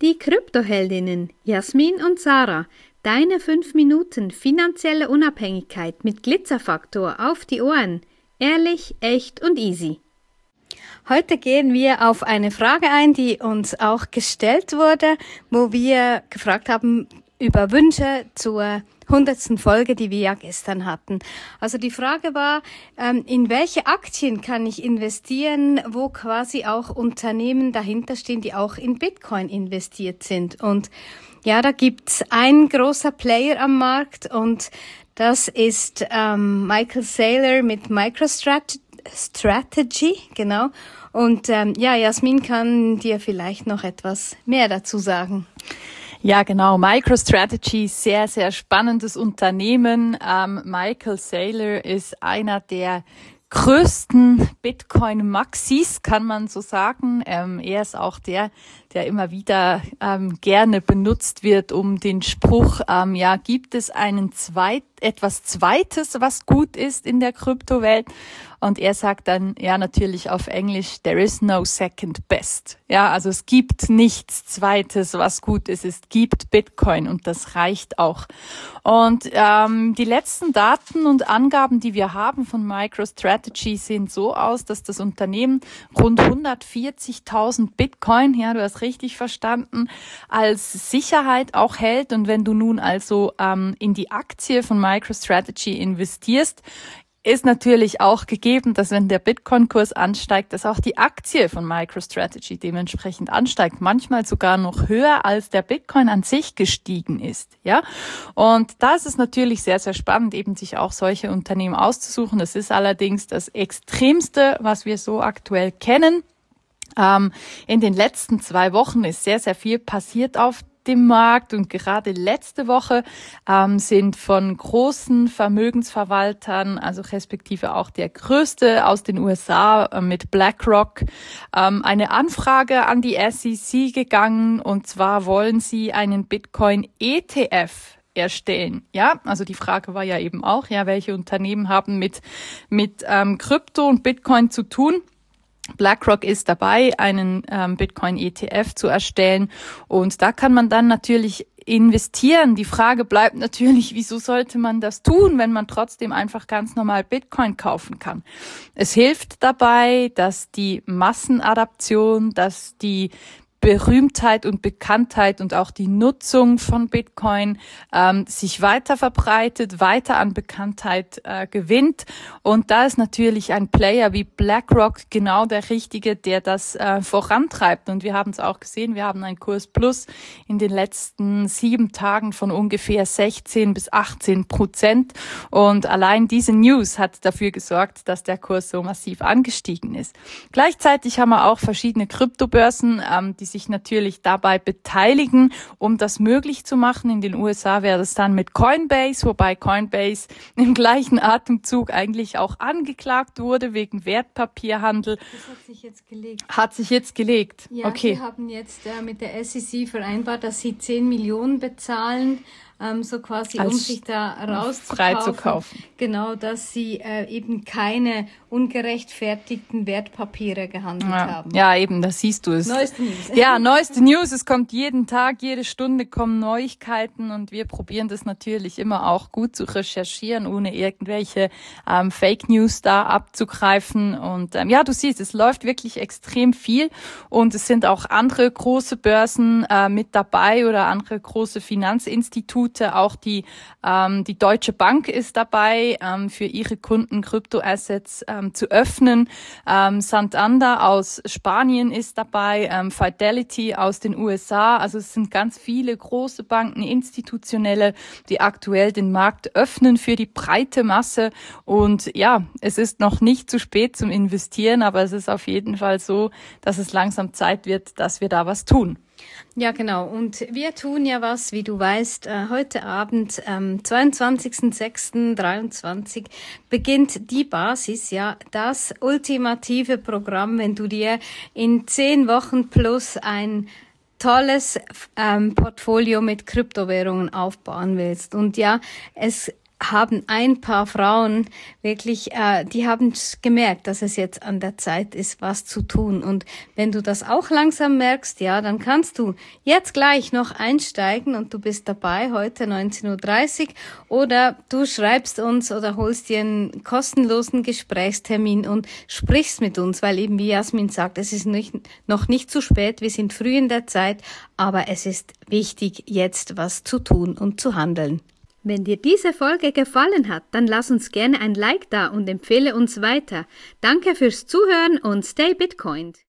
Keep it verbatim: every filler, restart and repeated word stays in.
Die Kryptoheldinnen Jasmin und Sarah. Deine fünf Minuten finanzielle Unabhängigkeit mit Glitzerfaktor auf die Ohren. Ehrlich, echt und easy. Heute gehen wir auf eine Frage ein, die uns auch gestellt wurde, wo wir gefragt haben über Wünsche zur hundertsten Folge, die wir ja gestern hatten. Also die Frage war, ähm, in welche Aktien kann ich investieren, wo quasi auch Unternehmen dahinter stehen, die auch in Bitcoin investiert sind. Und ja, da gibt's ein großer Player am Markt und das ist ähm, Michael Saylor mit MicroStrategy, genau. Und ähm, ja, Jasmin kann dir vielleicht noch etwas mehr dazu sagen. Ja, genau. MicroStrategy, sehr, sehr spannendes Unternehmen. Ähm, Michael Saylor ist einer der größten Bitcoin-Maxis, kann man so sagen. Ähm, er ist auch der, der immer wieder ähm, gerne benutzt wird, um den Spruch, ähm, ja, gibt es einen zweit, etwas Zweites, was gut ist in der Kryptowelt? Und er sagt dann, ja, natürlich auf Englisch, there is no second best. Ja, also es gibt nichts Zweites, was gut ist. Es gibt Bitcoin und das reicht auch. Und ähm, die letzten Daten und Angaben, die wir haben von MicroStrategy, sehen so aus, dass das Unternehmen rund hundertvierzigtausend Bitcoin, ja, du hast richtig verstanden, als Sicherheit auch hält. Und wenn du nun also ähm, in die Aktie von MicroStrategy investierst, ist natürlich auch gegeben, dass wenn der Bitcoin-Kurs ansteigt, dass auch die Aktie von MicroStrategy dementsprechend ansteigt, manchmal sogar noch höher als der Bitcoin an sich gestiegen ist, ja. Und da ist es natürlich sehr, sehr spannend, eben sich auch solche Unternehmen auszusuchen. Das ist allerdings das Extremste, was wir so aktuell kennen. Ähm, in den letzten zwei Wochen ist sehr, sehr viel passiert auf dem Markt und gerade letzte Woche ähm, sind von großen Vermögensverwaltern, also respektive auch der größte aus den U S A äh, mit BlackRock, ähm, eine Anfrage an die S E C gegangen, und zwar wollen sie einen Bitcoin-E T F erstellen. Ja, also die Frage war ja eben auch, ja, welche Unternehmen haben mit mit ähm, Krypto und Bitcoin zu tun? BlackRock ist dabei, einen ähm, Bitcoin-E T F zu erstellen, und da kann man dann natürlich investieren. Die Frage bleibt natürlich, wieso sollte man das tun, wenn man trotzdem einfach ganz normal Bitcoin kaufen kann? Es hilft dabei, dass die Massenadaption, dass die Berühmtheit und Bekanntheit und auch die Nutzung von Bitcoin ähm, sich weiter verbreitet, weiter an Bekanntheit äh, gewinnt. Und da ist natürlich ein Player wie BlackRock genau der Richtige, der das äh, vorantreibt. Und wir haben es auch gesehen, wir haben einen Kurs Plus in den letzten sieben Tagen von ungefähr sechzehn bis achtzehn Prozent. Und allein diese News hat dafür gesorgt, dass der Kurs so massiv angestiegen ist. Gleichzeitig haben wir auch verschiedene Kryptobörsen, ähm, die sich natürlich dabei beteiligen, um das möglich zu machen. In den U S A wäre das dann mit Coinbase, wobei Coinbase im gleichen Atemzug eigentlich auch angeklagt wurde wegen Wertpapierhandel. Das hat sich jetzt gelegt. Hat sich jetzt gelegt. Ja, okay. Sie haben jetzt äh, mit der S E C vereinbart, dass Sie zehn Millionen bezahlen, ähm, so quasi, Als um sich da rauszukaufen. freizukaufen. Genau, dass Sie äh, eben keine ungerechtfertigten Wertpapiere gehandelt ja. haben. Ja, eben, das siehst du es. Neueste News. Ja, neueste News. Es kommt jeden Tag, jede Stunde kommen Neuigkeiten, und wir probieren das natürlich immer auch gut zu recherchieren, ohne irgendwelche ähm, Fake News da abzugreifen. Und ähm, ja, du siehst, es läuft wirklich extrem viel, und es sind auch andere große Börsen äh, mit dabei oder andere große Finanzinstitute. Auch die ähm, die Deutsche Bank ist dabei, ähm, für ihre Kunden Kryptoassets ähm, zu öffnen. Ähm, Santander aus Spanien ist dabei, ähm, Fidelity aus den U S A. Also es sind ganz viele große Banken, institutionelle, die aktuell den Markt öffnen für die breite Masse. Und ja, es ist noch nicht zu spät zum Investieren, aber es ist auf jeden Fall so, dass es langsam Zeit wird, dass wir da was tun. Ja, genau. Und wir tun ja was, wie du weißt, äh, heute Abend, am zweiundzwanzigsten sechsten dreiundzwanzig beginnt die Basis, ja, das ultimative Programm, wenn du dir in zehn Wochen plus ein tolles ähm, Portfolio mit Kryptowährungen aufbauen willst. Und ja, es haben ein paar Frauen wirklich, äh, die haben gemerkt, dass es jetzt an der Zeit ist, was zu tun. Und wenn du das auch langsam merkst, ja, dann kannst du jetzt gleich noch einsteigen und du bist dabei heute neunzehn Uhr dreißig oder du schreibst uns oder holst dir einen kostenlosen Gesprächstermin und sprichst mit uns, weil eben wie Jasmin sagt, es ist nicht, noch nicht zu spät, wir sind früh in der Zeit, aber es ist wichtig, jetzt was zu tun und zu handeln. Wenn dir diese Folge gefallen hat, dann lass uns gerne ein Like da und empfehle uns weiter. Danke fürs Zuhören und stay Bitcoined!